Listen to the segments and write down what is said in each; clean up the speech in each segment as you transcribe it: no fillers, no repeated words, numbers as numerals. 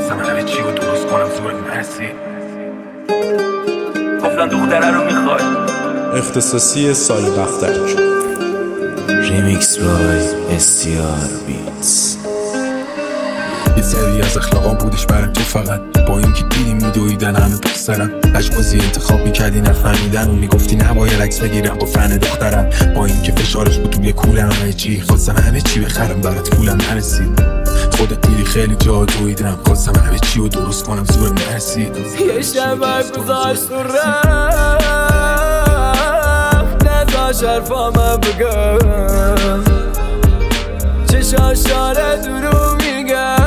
خواستم همه چی رو درست کنم زور مرسی. گفتن دختره رو میخوای. اختصاصی سایه بختک. ریمیکس بای استیار بیتس. یه سری از اخلاقام بودش برم تو فقط با اینکه دیدی میدویدن همه پس سرم لجبازی انتخاب میکردی نفهمیدن و میگفتی نباید عکس بگیرم با فن دخترم با اینکه فشارش بود توی کولم همه چی خواستم همه چی بخرم برات پولم نرسید خودت دیدی خیلی جا دویدم خواستم همه چی رو درست کنم زور نرسید یه شب گذاشت و رفت نذاش حرفامو بگم چشاش داره درو میگم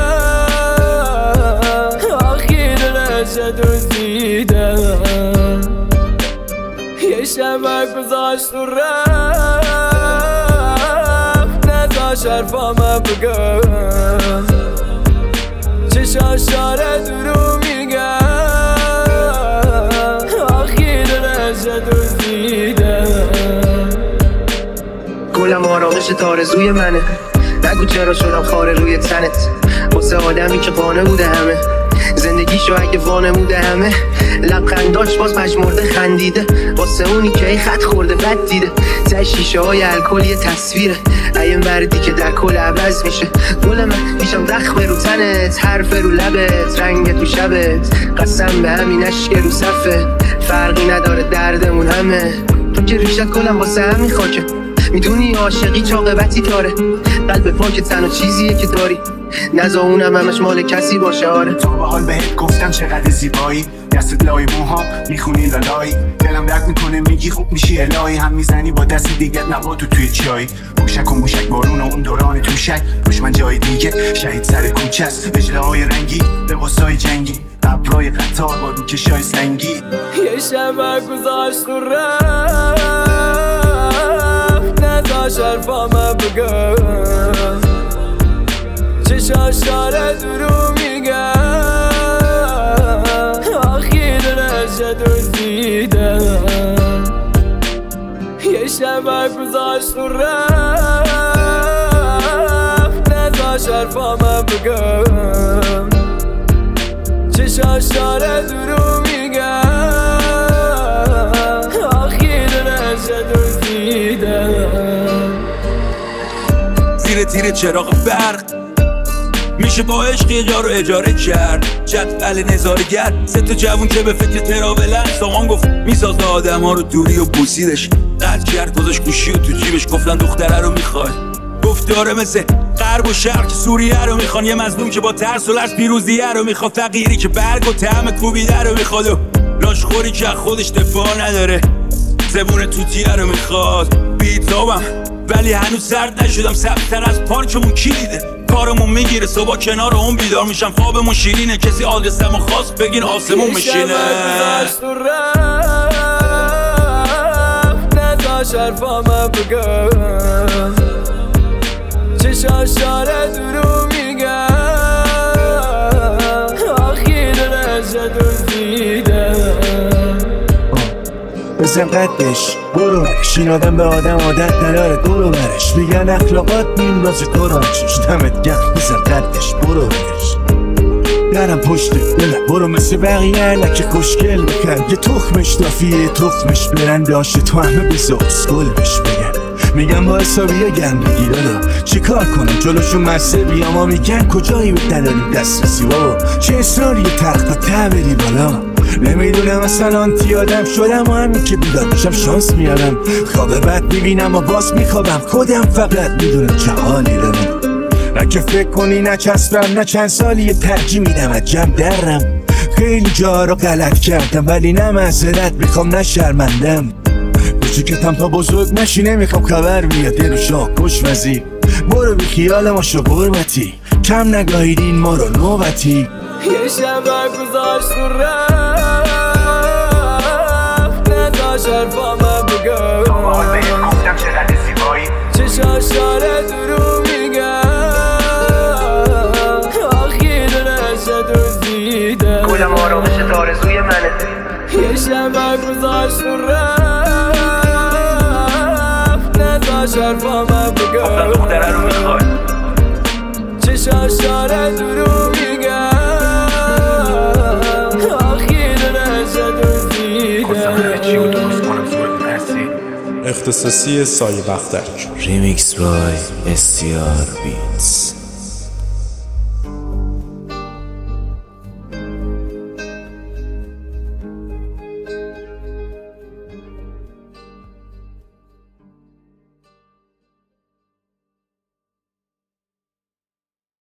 آخی دلش دوزیدم یه شب گذاشت و رفت نذاش حرفامو بگم چشاش داره درو میگم آخی دلش دوزیدم گلم آرامش تارزوی منه نگو چرا شدم خاره روی تنت واسه آدمی که قانه بوده همه زندگیشو اگه وانموده همه لبخند داشت باز پشمرده خندیده واسه اونی که ای خط خورده بد دیده ته شیشه های الکل یه تصویره ای مردی که در کل عوض میشه گل من میشم رخم رو تنت حرف رو لبت رنگ تو شبت قسم به همین اشک رو صفت فرقی نداره دردمون همه تو که ریشت گلم واسه همین خاکه میدونی عاشقی چاقبتی داره قلب پاک تنها چیزیه که داری نزا اونم همش مال کسی باشه آره تا به حال بهت گفتم چقدر زیبایی دستت لای موها میخونی لالایی دلم درد میکنه میگی خوب میشی الهی هم میزنی با دست دیگه نباتو توی چای موشک و موشک بارون و اون دوران توشک دشمن جای دیگه شهید سر کوچه است اجله های رنگی لباسای جنگی ابرای قطار با روکشای سنگی یه شب گذاشت و رفت نذاش حرفامو بگم چشاش داره درو میگم آخی دلش دوزیدم یه شب گذاشت و رفت نذاش حرفامو بگم چشاش داره درو میگم آخی دلش دوزیدم زیر تیر چراغ برق میشه با عشق یه جا رو اجاره کرد جدول نظارگر سه تا جوون که به فکر تراولن سامان گفت میسازه آدم ها رو دوری و بوسیدش قطع کرد گذاشت گوشی و تو جیبش گفتن دختره رو میخوای گفت داره مثل غرب و شرق که سوریه رو میخوان یه مظلوم که با ترس و لرز پیروزیه رو میخواد فقیری که برگ و طعم کوبیده رو میخواد و لاشخوری که خودش دفاع نداره زبون توتیه رو میخواد بیتابم ولی هنوز سرد نشدم سبتر از پارکمون کی دیده کارمون میگیره صبح کنار اون بیدار میشم خوابمون شیرینه کسی آدرسمو خواست بگین آسمون میشینه نذاش حرفامو بگم چشاش داره درو میگم آخی دلش دوزیدم بزن قدش برو این آدم به آدم عادت نداره دورو برش میگن اخلاقات میندازه تو رانچش دمت گرم بزن قدش برو برش درم پشت دلم برو مثل بقیه لکه خوشگل بکن یه تخمش دافیه تخمش برن داشته تو همه بزاز گل بش بگن میگم با حسابیه گرم بگیر دادا چی کار کنم جلوشون مزه بیام ها میگن کجایی به دلالی دست رسی بابا چه اصراری ترقا ته بری بالا نمیدونم اصلا آنتی آدم شدم و همین که بیدار میشم شانس میارم خواب بد میبینم و باز میخوابم خودم فقط میدونم چه حالی دارم نه که فکر کنی نچسبم نه چند سالی یه ترجیح میدم از جمع درم خیلی جا رو غلط کردم ولی نه معذرت میخوام نه شرمندم کوچیکتم تا بزرگ نشی نمیخوام خبر بیاد یه رو شاه کش وزیر برو بی خیال ما شو قربتی کم نگاهیدین ما رو نوبتی یه شب گذاشت و رفت نذاش حرفامو بگم تا به حال بهت گفتم چقدر زیبایی چشاش داره درو میگم آخی دلش دوزیدم گلم آرامش تارزوی منه یه شب گذاشت و رفت نذاش حرفامو بگم دختره رو میخوای چشاش داره درو میگم اختصاصی سایه بختک. ریمیکس بای STR بیتس.